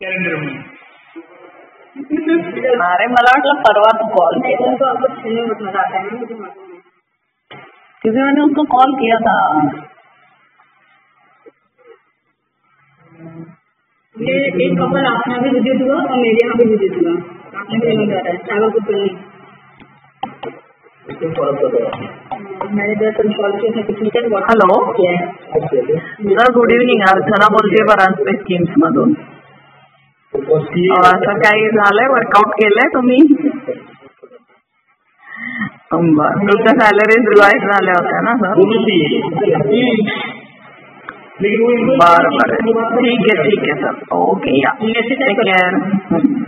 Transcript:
Calendar मध्ये. अरे मला वाटलं परवा तू कॉल किया क्योंकि मैंने उसको कॉल किया था. ये एक कपल आपने भी विजिट हुआ और मेरे यहाँ भी विजिट हुआ. आपने भी नहीं करा है ट्रैवल को पहले मैंने जरा कॉल किया था कि hello sir, good evening. Archana बोलते बरांजपे स्कीम्स मधून. असं काही झालंय, वर्कआउट केलंय तुम्ही? बरं, तुमच्या सॅलरीज रिवाइज झाल्या होत्या ना सर? बरं बरं, ठीक आहे सर. ओके, या टेक केअर.